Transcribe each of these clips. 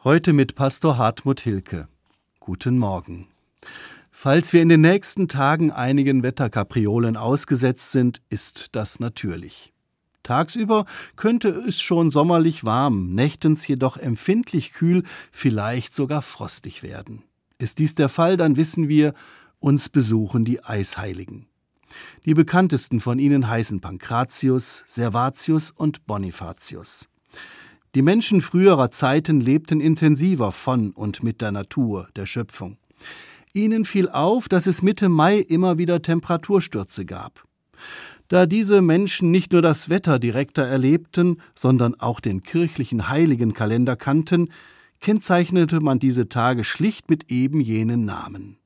Heute mit Pastor Hartmut Hilke. Guten Morgen. Falls wir in den nächsten Tagen einigen Wetterkapriolen ausgesetzt sind, ist das natürlich. Tagsüber könnte es schon sommerlich warm, nächtens jedoch empfindlich kühl, vielleicht sogar frostig werden. Ist dies der Fall, dann wissen wir, uns besuchen die Eisheiligen. Die bekanntesten von ihnen heißen Pankratius, Servatius und Bonifatius. Die Menschen früherer Zeiten lebten intensiver von und mit der Natur, der Schöpfung. Ihnen fiel auf, dass es Mitte Mai immer wieder Temperaturstürze gab. Da diese Menschen nicht nur das Wetter direkter erlebten, sondern auch den kirchlichen Heiligenkalender kannten, kennzeichnete man diese Tage schlicht mit eben jenen Namen.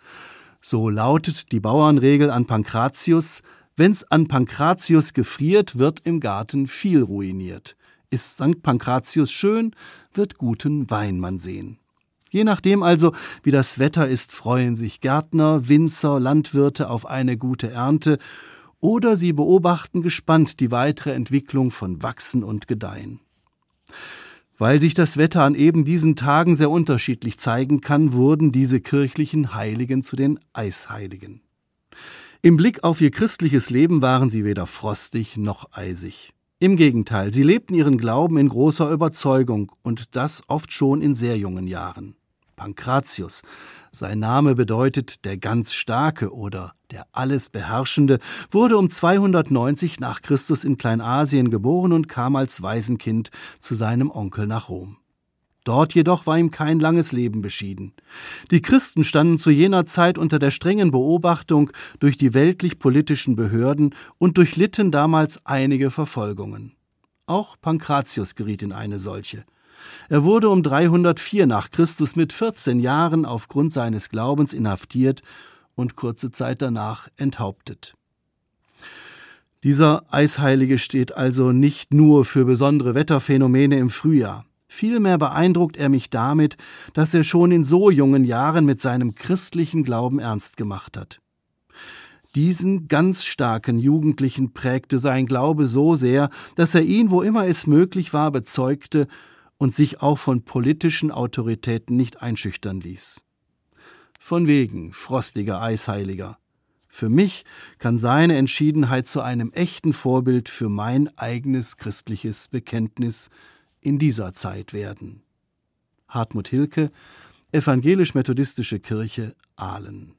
So lautet die Bauernregel an Pankratius: Wenn's an Pankratius gefriert, wird im Garten viel ruiniert. Ist St. Pankratius schön, wird guten Wein man sehen. Je nachdem also, wie das Wetter ist, freuen sich Gärtner, Winzer, Landwirte auf eine gute Ernte oder sie beobachten gespannt die weitere Entwicklung von Wachsen und Gedeihen. Weil sich das Wetter an eben diesen Tagen sehr unterschiedlich zeigen kann, wurden diese kirchlichen Heiligen zu den Eisheiligen. Im Blick auf ihr christliches Leben waren sie weder frostig noch eisig. Im Gegenteil, sie lebten ihren Glauben in großer Überzeugung und das oft schon in sehr jungen Jahren. Pankratius, sein Name bedeutet der ganz Starke oder der alles Beherrschende, wurde um 290 nach Christus in Kleinasien geboren und kam als Waisenkind zu seinem Onkel nach Rom. Dort jedoch war ihm kein langes Leben beschieden. Die Christen standen zu jener Zeit unter der strengen Beobachtung durch die weltlich-politischen Behörden und durchlitten damals einige Verfolgungen. Auch Pankratius geriet in eine solche. Er wurde um 304 nach Christus mit 14 Jahren aufgrund seines Glaubens inhaftiert und kurze Zeit danach enthauptet. Dieser Eisheilige steht also nicht nur für besondere Wetterphänomene im Frühjahr. Vielmehr beeindruckt er mich damit, dass er schon in so jungen Jahren mit seinem christlichen Glauben ernst gemacht hat. Diesen ganz starken Jugendlichen prägte sein Glaube so sehr, dass er ihn, wo immer es möglich war, bezeugte und sich auch von politischen Autoritäten nicht einschüchtern ließ. Von wegen frostiger Eisheiliger. Für mich kann seine Entschiedenheit zu einem echten Vorbild für mein eigenes christliches Bekenntnis in dieser Zeit werden. Hartmut Hilke, Evangelisch-Methodistische Kirche, Aalen.